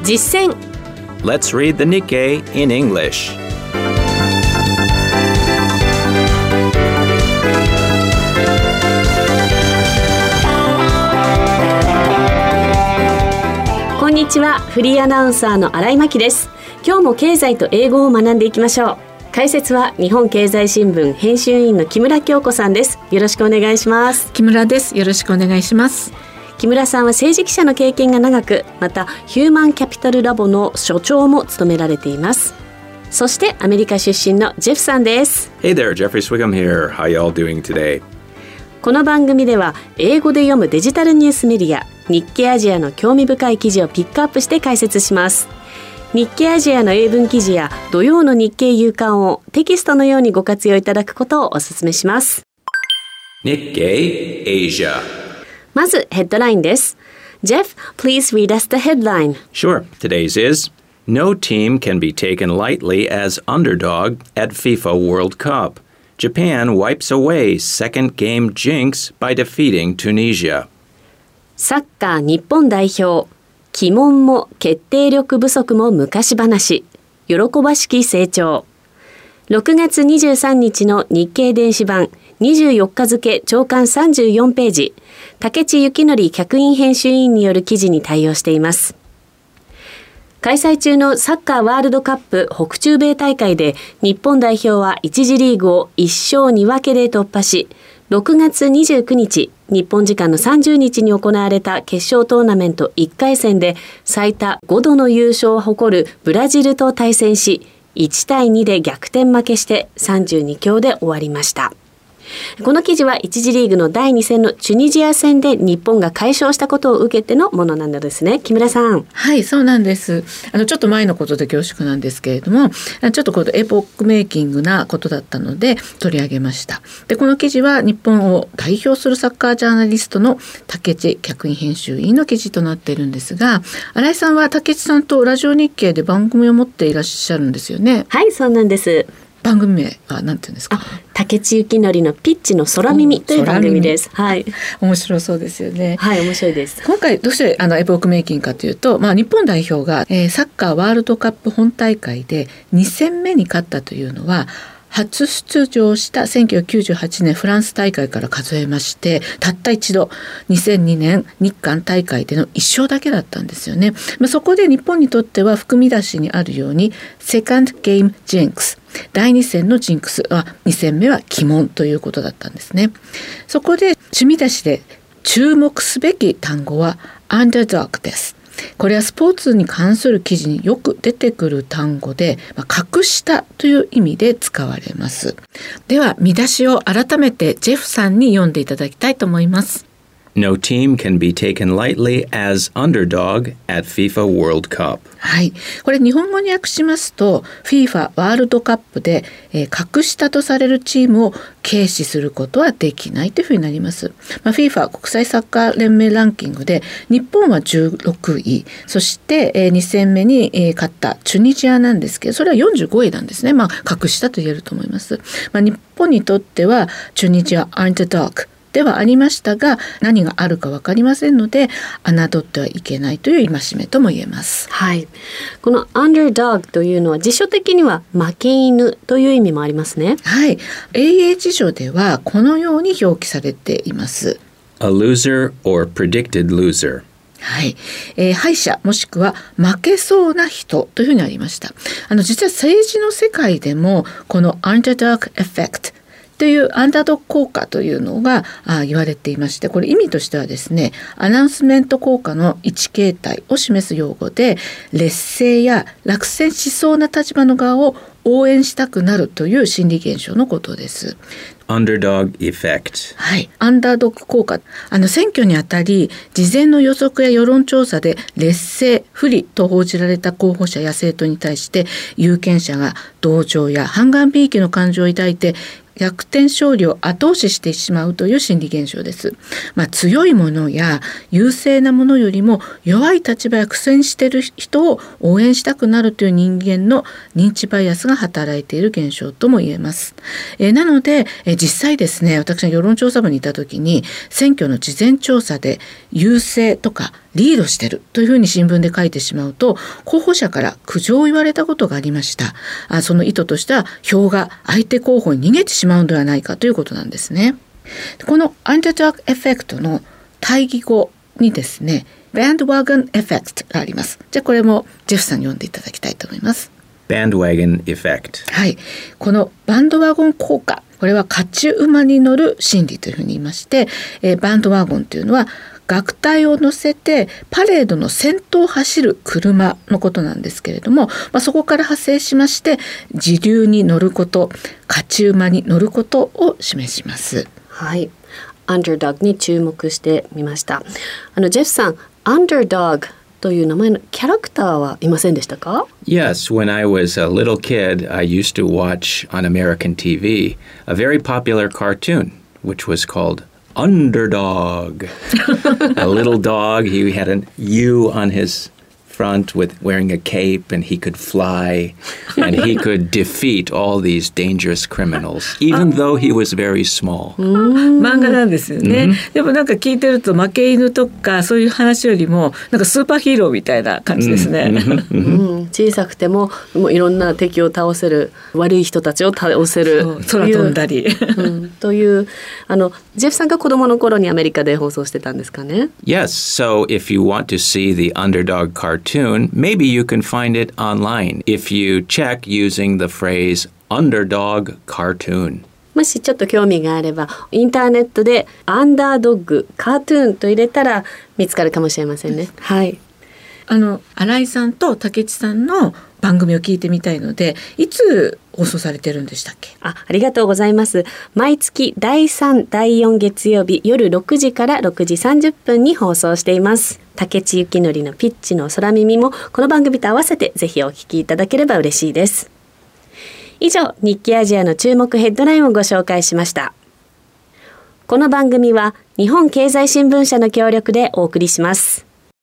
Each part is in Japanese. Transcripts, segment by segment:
実践。 Let's read the Nikkei in English. こんにちは、フリーアナウンサーの新井真希です。今日も経済と英語を学んでいきましょう。解説は日本経済新聞編集員の木村京子さんです。よろしくお願いします。 木村です。よろしくお願いします。 木村さんは政治記者の経験が長く、またヒューマンキャピタルラボの所長も務められています。そしてアメリカ出身のジェフさんです。 Hey there, Jeffrey Swigum here. How y'all doing today? この番組では英語で読むデジタルニュースメディア日経アジアの興味深い記事をピックアップして解説します。日経アジアの英文記事や土曜の日経夕刊をテキストのようにご活用いただくことをお勧めします。 Nikkei Asia. まずヘッドラインです。 Jeff, please read us the headline. Sure. Today's is No team can be taken lightly as underdog at FIFA World Cup. Japan wipes away second game jinx by defeating Tunisia. サッカー日本代表、鬼門も決定力不足も昔話、喜ばしき成長。6月23日の日経電子版24日付朝刊34ページ、竹地幸則客員編集員による記事に対応しています。開催中のサッカーワールドカップ北中米大会で日本代表は1次リーグを1勝2分けで突破し、6月29日、日本時間の30日に行われた決勝トーナメント1回戦で最多5度の優勝を誇るブラジルと対戦し、1対2で逆転負けして32強で終わりました。この記事は1次リーグの第2戦のチュニジア戦で日本が快勝したことを受けてのものなんですね。木村さん。 はい、そうなんです。ちょっと前のことで恐縮なんですけれども、ちょっとこのエポックメイキングなことだったので取り上げました。で、この記事は日本を代表するサッカージャーナリストの竹地客員編集員の記事となっているんですが、新井さんは竹地さんとラジオ日経で番組を持っていらっしゃるんですよね。 はい、そうなんです。 番組名は何て言うんですか？ 竹地幸則のピッチの空耳という番組です。はい。 面白そうですよね。 はい、面白いです。 今回どうしてエポックメイキングかというと、日本代表が、サッカーワールドカップ本大会で2戦目に勝ったというのは、初出場した1998年フランス大会から数えまして、たった一度2002年日韓大会での1勝だけだったんですよね。そこで日本にとっては含み出しにあるようにセカンドゲームジンクス、第2戦のジンクスは2戦目は鬼門ということだったんですね。そこで趣味出しで注目すべき単語はアンダードッグです。これはスポーツに関する記事によく出てくる単語で、格下という意味で使われます。では見出しを改めてジェフさんに読んでいただきたいと思います。 No team can be taken lightly as underdog at FIFA World Cup. はい、これ日本語に訳しますと FIFA ワールドカップで、格下とされるチームを軽視することはできないというふうになります。FIFA 国際サッカー連盟ランキングで日本は16位、そして、2戦目に、勝ったチュニジアなんですけど、それは45位なんですね。格下と言えると思います。日本にとってはチュニジアアンダードッグではありましたが、何があるか分かりませんので侮ってはいけないという戒めとも言えます。 はい、このアンダードッグというのは辞書的には負け犬という意味もありますね。 はい、英英辞書ではこのように表記されています。 A loser or predicted loser. はい、敗者もしくは負けそうな人というふうにありました。実は政治の世界でもこのアンダードッグエフェクトというアンダードッグ効果というのが言われていまして、これ意味としてはですね、アナウンスメント効果の一形態を示す用語で、劣勢や落選しそうな立場の側を応援したくなるという心理現象のことです。 Underdog effect. はい、アンダードッグ効果。選挙にあたり事前の予測や世論調査で劣勢不利と報じられた候補者や政党に対して有権者が同情や反感びいきの感情を抱いて逆転勝利を後押ししてしまうという心理現象です。強いものや優勢なものよりも弱い立場や苦戦している人を応援したくなるという人間の認知バイアスが働いている現象とも言えます。なので実際ですね、私が世論調査部にいた時に選挙の事前調査で優勢とかリードしてるというふうに新聞で書いてしまうと候補者から苦情を言われたことがありました。その意図としては票が相手候補に逃げてしまうのではないかということなんですね。このアンダードッグエフェクトの対義語にですね、bandwagon effect があります。じゃあこれもジェフさんに読んでいただきたいと思います。 Bandwagon effect。 はい、このバンドワゴン効果、これは勝ち馬に乗る心理というふうに言いまして、バンドワゴンというのは楽隊を乗せてパレードの先頭を走る車のことなんですけれども、そこから派生しまして時流に乗ること、勝ち馬に乗ることを示します。 はい、アンダードッグに注目してみました。ジェフさん、アンダードッグという名前のキャラクターはいませんでしたか？ Yes, when I was a little kid, I used to watch on American TV a very popular cartoon, which was called Underdog. A little dog, he had an U on his front with wearing a cape, and he could fly, and he could defeat all these dangerous criminals, even though he was very small. 漫画なんですよね。でもなんか聞いてると負け犬とかそういう話よりもなんかスーパーヒーローみたいな感じですね。 小さくてもいろんな敵を倒せる、悪い人たちを倒せる、 空飛んだり、 というジェフさんが子供の頃にアメリカで放送してたんですかね。 Yes, so if you want to see the Underdog cartoon, maybe you can find it online if you check using the phrase Underdog cartoon. もしちょっと興味があればインターネットでアンダードッグカートゥーンと入れたら見つかるかもしれませんね。はい、 新井さんと竹地さんの番組を聞いてみたいので、いつ放送されてるんでしたっけ？ ありがとうございます。毎月第3、第4月曜日夜6時から6時30分に放送しています。竹地幸典のピッチの空耳もこの番組と合わせてぜひお聞きいただければ嬉しいです。以上、日経アジアの注目ヘッドラインをご紹介しました。この番組は日本経済新聞社の協力でお送りします。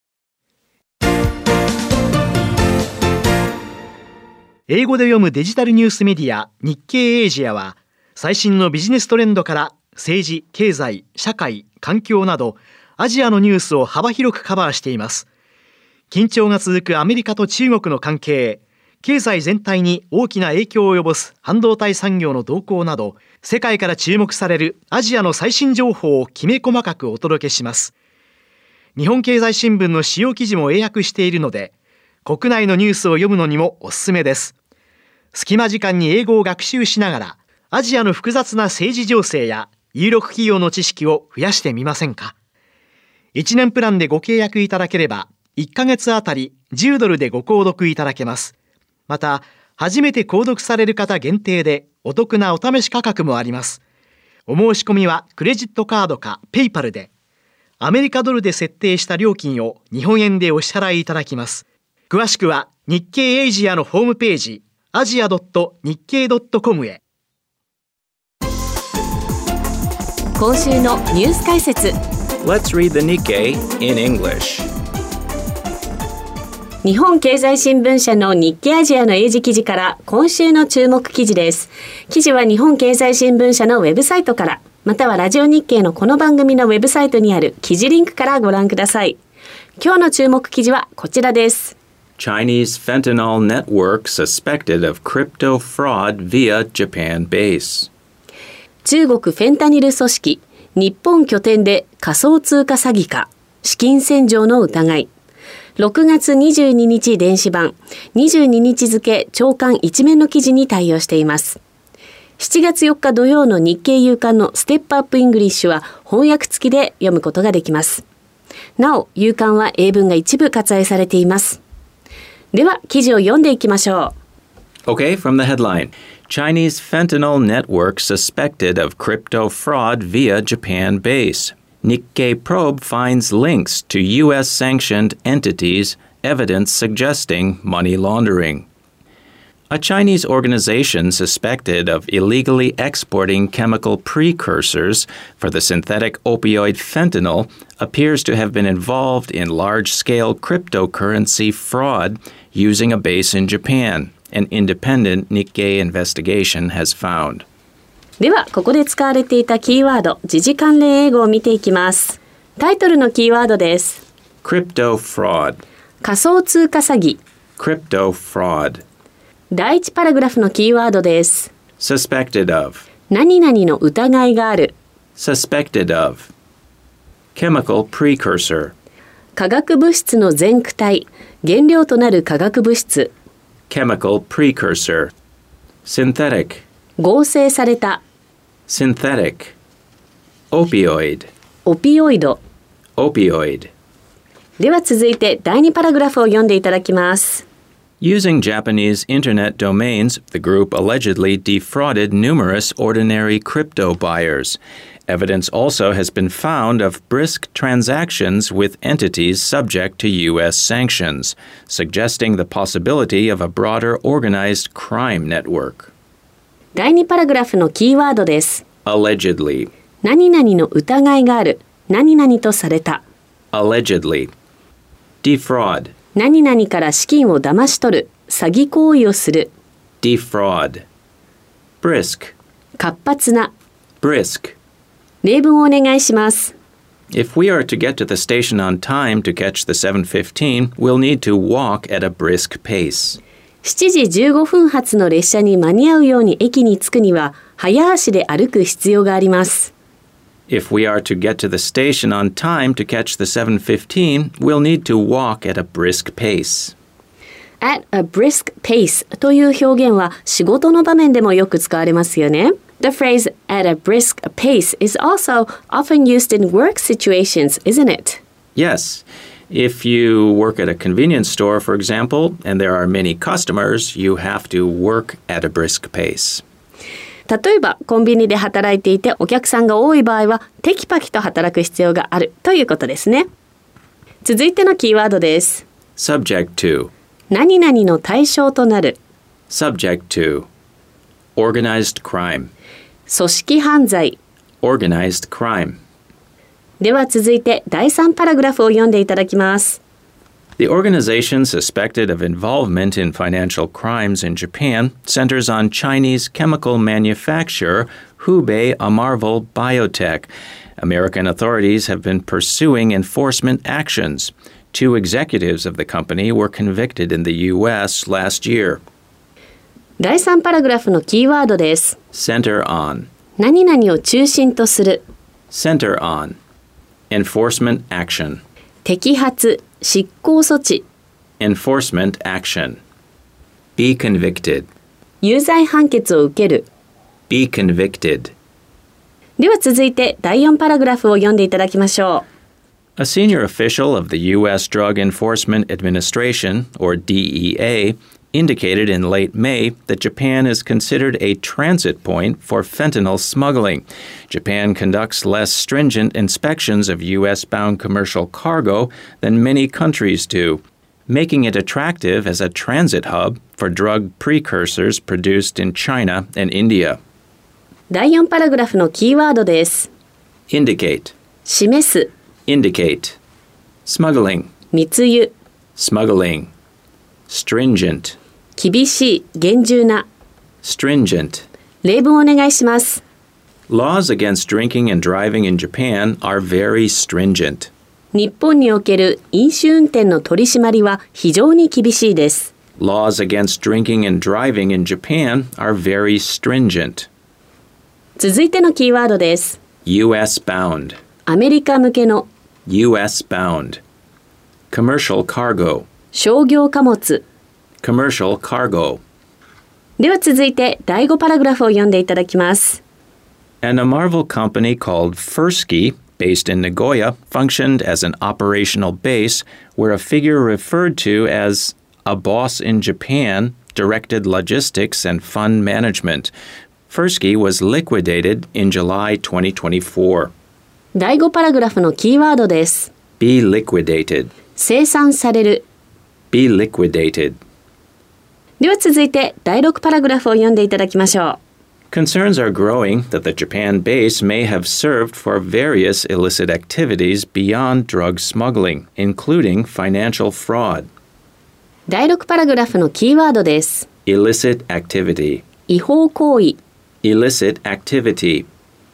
英語で読むデジタルニュースメディア日経エイジアは、最新のビジネストレンドから政治、経済、社会、環境などアジアのニュースを幅広くカバーしています。緊張が続くアメリカと中国の関係、経済全体に大きな影響を及ぼす半導体産業の動向など、世界から注目されるアジアの最新情報をきめ細かくお届けします。日本経済新聞の主要記事も英訳しているので、国内のニュースを読むのにもおすすめです。隙間時間に英語を学習しながら、アジアの複雑な政治情勢や有力企業の知識を増やしてみませんか。1年プランでご契約いただければ、1ヶ月あたり$10でご購読いただけます。また、初めて購読される方限定でお得なお試し価格もあります。お申し込みはクレジットカードかペイパルで、アメリカドルで設定した料金を日本円でお支払いいただきます。詳しくは日経エイジアのホームページ、asia.nikkei.com へ。 今週のニュース解説。 Let's read the Nikkei in English. 日本経済新聞社の日経アジアの英字記事から今週の注目記事です。記事は日本経済新聞社のウェブサイトから、またはラジオ日経のこの番組のウェブサイトにある記事リンクからご覧ください。今日の注目記事はこちらです。 Chinese fentanyl network suspected of crypto fraud via Japan base. 中国フェンタニル組織、日本拠点で仮想通貨詐欺か、資金洗浄の疑い。6月22日電子版、22日付朝刊一面の記事に対応しています。7月4日土曜の日経夕刊のステップアップイングリッシュは翻訳付きで読むことができます。なお、夕刊は英文が一部割愛されています。では、記事を読んでいきましょう。Okay, from the headline. Chinese fentanyl network suspected of crypto fraud via Japan base. Nikkei probe finds links to U.S. sanctioned entities, evidence suggesting money laundering. A Chinese organization suspected of illegally exporting chemical precursors for the synthetic opioid fentanyl appears to have been involved in large-scale cryptocurrency fraud using a base in Japan, an independent Nikkei investigation has found. では、ここで使われていたキーワード、時事関連英語を見ていきます。タイトルのキーワードです。 Crypto fraud. 仮想通貨詐欺。 Crypto fraud. 第一パラグラフのキーワードです。 Suspected of. 何々の疑いがある。 Suspected of. Chemical precursor. 化学物質の全躯体、原料となる化学物質。 Chemical precursor. Synthetic. 合成された。 Synthetic. Opioid. オピオイド。 Opioid. では続いて第2パラグラフを読んでいただきます。 Using Japanese internet domains, the group allegedly defrauded numerous ordinary crypto buyers. Evidence also has been found of brisk transactions with entities subject to U.S. sanctions, suggesting the possibility of a broader organized crime network. 第2パラグラフのキーワードです。 Allegedly. 何々の疑いがある。何々とされた。 Allegedly. Defraud. 何々から資金を騙し取る。詐欺行為をする。 Defraud. Brisk. 活発な。 Brisk. 例文をお願いします。 If we are to get to the station on time to catch the 7:15, we'll need to walk at a brisk pace. 7時15分発の列車に間に合うように駅に着くには、早足で歩く必要があります。 If we are to get to the station on time to catch the 7:15, we'll need to walk at a brisk pace. at a brisk pace という表現は仕事の場面でもよく使われますよね。The phrase at a brisk pace is also often used in work situations, isn't it? Yes. If you work at a convenience store, for example, and there are many customers, you have to work at a brisk pace. 例えばコンビニで働いていてお客さんが多い場合はテキパキと働く必要があるということですね。続いてのキーワードです。 Subject to. 何々の対象となる。 Subject to. Organized crime. 組織犯罪。 Organized crime. では続いて第3パラグラフを読んでいただきます。 The organization suspected of involvement in financial crimes in Japan centers on Chinese chemical manufacturer Hubei Amarvel Biotech. American authorities have been pursuing enforcement actions. Two executives of the company were convicted in the U.S. last year. 第3パラグラフのキーワードです。 Center on. 何々を中心とする。 Center on. Enforcement action. 摘発、執行措置。 Enforcement action. Be convicted. 有罪判決を受ける。 Be convicted. では続いて第4パラグラフを読んでいただきましょう。 A senior official of the U.S. Drug Enforcement Administration, or DEA, indicated in late May that Japan is considered a transit point for fentanyl smuggling. Japan conducts less stringent inspections of U.S.-bound commercial cargo than many countries do, making it attractive as a transit hub for drug precursors produced in China and India. 第4パラグラフのキーワードです。 Indicate. 示す。 Indicate. Smuggling. 密輸。 Smuggling. Stringent. 厳しい、厳重な。 Stringent. 例文をお願いします。 Laws against drinking and driving in Japan are very stringent. 日本における飲酒運転の取り締まりは非常に厳しいです。 Laws against drinking and driving in Japan are very stringent. 続いてのキーワードです。 U.S. bound. アメリカ向けの。 U.S. bound. Commercial cargo. 商業貨物。 Commercial cargo. では続いて第5パラグラフを読んでいただきます。 And a Marvel company called Fursky, based in Nagoya, functioned as an operational base where a figure referred to as a boss in Japan directed logistics and fund management. Fursky was liquidated in July 2024. 第5パラグラフのキーワードです。 Be liquidated. 清算される。 Be liquidated. では続いて第6パラグラフを読んでいただきましょう。 Concerns are growing that the Japan base may have served for various illicit activities beyond drug smuggling, including financial fraud. 第6パラグラフのキーワードです。 Illicit activity. 違法行為。 Illicit activity.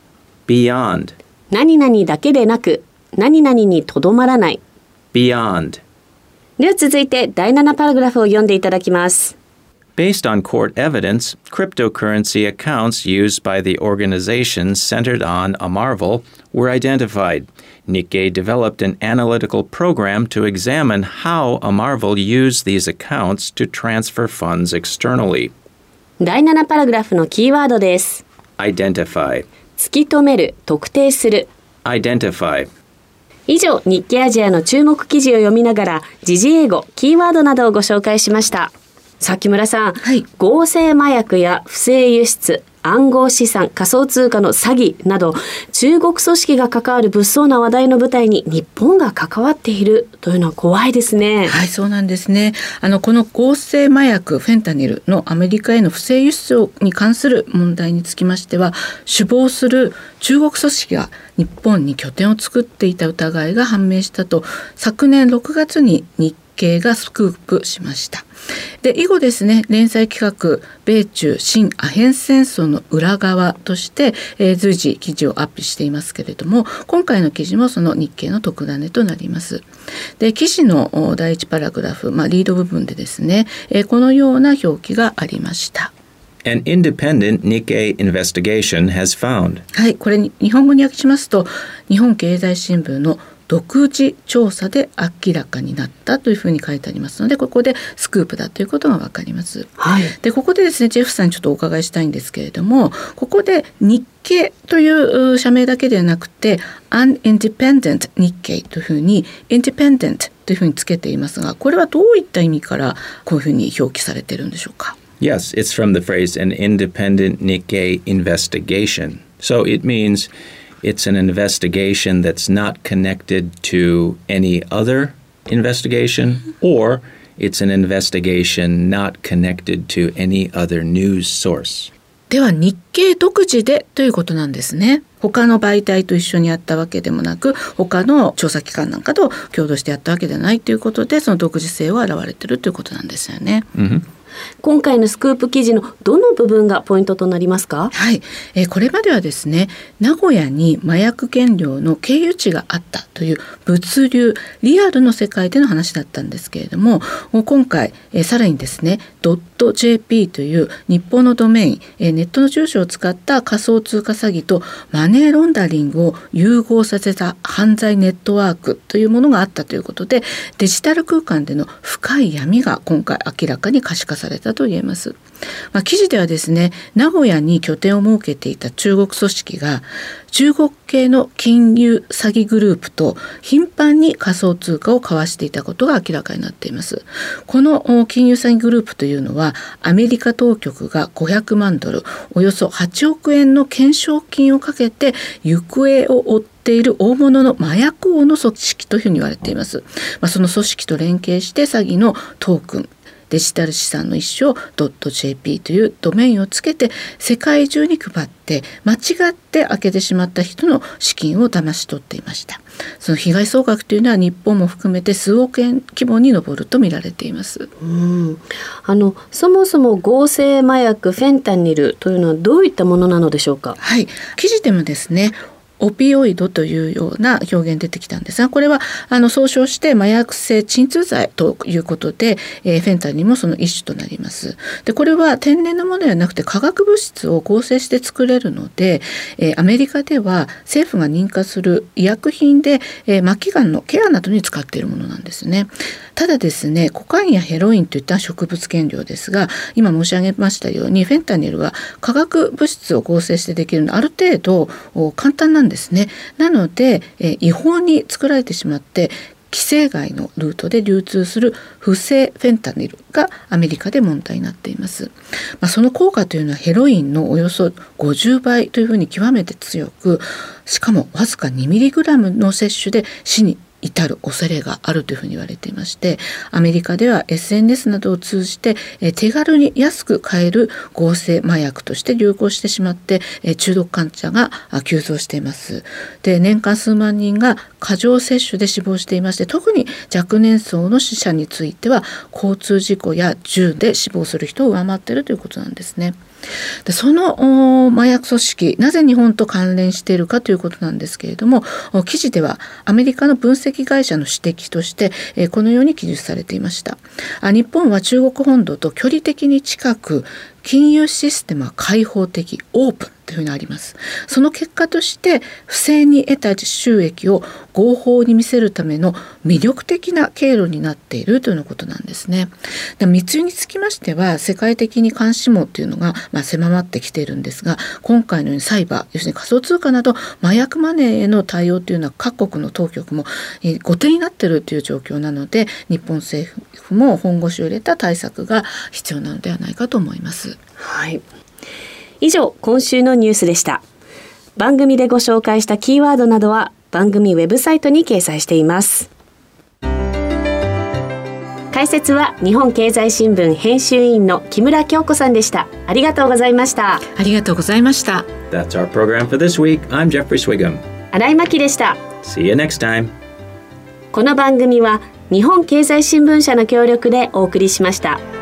Beyond. 何々だけでなく、何々にとどまらない。 Beyond. では続いて第7パラグラフを読んでいただきます。 Based on court evidence, cryptocurrency accounts used by the organization centered on Amarvel were identified. Nikkei developed an analytical program to examine how Amarvel used these accounts to transfer funds externally. 第7パラグラフのキーワードです。 Identify. 突き止める、特定する。 Identify. 以上、日経アジアの注目記事を読みながら、時事英語、キーワードなどをご紹介しました。さあ木村さん、 はい、 合成麻薬や不正輸出、暗号資産、仮想通貨の詐欺など中国組織が関わる物騒な話題の舞台に日本が関わっているというのは怖いですね。 はい、そうなんですね。この合成麻薬フェンタニルのアメリカへの不正輸出に関する問題につきましては、首謀する中国組織が日本に拠点を作っていた疑いが判明したと昨年6月に日経がスクープしました。で以後ですね、連載企画米中新アヘン戦争の裏側として、随時記事をアップしていますけれども、今回の記事もその日経の特ダネとなります。で記事の第1パラグラフ、リード部分でですね、このような表記がありました。 An independent Nikkei investigation has found. はい、これに日本語に訳しますと、日本経済新聞の独自調査で明らかになったというふうに書いてありますので、ここでスクープだということが分かります。 はい、でここでですね、ジェフさんにちょっとお伺いしたいんですけれども、ここで日経という社名だけではなくて An Independent 日経というふうに Independent というふうにつけていますが、これはどういった意味からこういうふうに表記されているんでしょうか。 Yes, it's from the phrase an independent Nikkei investigation. So it means it's an investigation that's not connected to any other investigation, or it's an investigation not connected to any other news source. では日経独自でということなんですね。他の媒体と一緒にやったわけでもなく、他の調査機関なんかと共同してやったわけではないということで、その独自性を表れているということなんですよね。 Mm-hmm. 今回のスクープ記事のどの部分がポイントとなりますか？ はい、これまではですね、名古屋に麻薬原料の経由地があったという物流リアルの世界での話だったんですけれども、今回さらにですね .jp という日本のドメイン、ネットの住所を使った仮想通貨詐欺とマネーロンダリングを融合させた犯罪ネットワークというものがあったということで、デジタル空間での深い闇が今回明らかに可視化されたと言えます。記事ではですね、名古屋に拠点を設けていた中国組織が中国系の金融詐欺グループと頻繁に仮想通貨を交わしていたことが明らかになっています。この金融詐欺グループというのは、アメリカ当局が500万ドル、およそ8億円の懸賞金をかけて行方を追っている大物の麻薬王の組織というふうに言われています。その組織と連携して詐欺のトークン、デジタル資産の一種を .jp というドメインをつけて世界中に配って、間違って開けてしまった人の資金を騙し取っていました。その被害総額というのは日本も含めて数億円規模に上ると見られています。 そもそも合成麻薬フェンタニルというのはどういったものなのでしょうか。 はい、記事でもですね、オピオイドというような表現出てきたんですが、これは総称して麻薬性鎮痛剤ということで、フェンタニルもその一種となります。でこれは天然のものではなくて化学物質を合成して作れるので、アメリカでは政府が認可する医薬品で、末期がんのケアなどに使っているものなんですね。ただですね、コカインやヘロインといった植物原料ですが、今申し上げましたようにフェンタニルは化学物質を合成してできるのである程度簡単なんですね。なので、違法に作られてしまって規制外のルートで流通する不正フェンタニルがアメリカで問題になっています。その効果というのはヘロインのおよそ50倍というふうに極めて強く、しかもわずか 2mg の摂取で死に至る恐れがあるというふうに言われていまして、アメリカでは SNS などを通じて手軽に安く買える合成麻薬として流行してしまって中毒患者が急増しています。で、年間数万人が過剰摂取で死亡していまして、特に若年層の死者については交通事故や銃で死亡する人を上回っているということなんですね。で、その麻薬組織、なぜ日本と関連しているかということなんですけれども、記事ではアメリカの分析会社の指摘としてこのように記述されていました。日本は中国本土と距離的に近く、金融システムは開放的、オープンというふうにあります。その結果として不正に得た収益を合法に見せるための魅力的な経路になっているというようなことなんですね。で、密輸につきましては世界的に監視網というのが狭まってきているんですが、今回のようにサイバー、要するに仮想通貨など麻薬マネーへの対応というのは各国の当局も後手になっているという状況なので、日本政府も本腰を入れた対策が必要なのではないかと思います。 はい。以上、今週のニュースでした。番組でご紹介したキーワードなどは番組ウェブサイトに掲載しています。解説は日本経済新聞編集員の木村京子さんでした。ありがとうございました。 ありがとうございました。 That's our program for this week. I'm Jeffrey Swigum. 新井真希でした。 See you next time. この番組は日本経済新聞社の協力でお送りしました。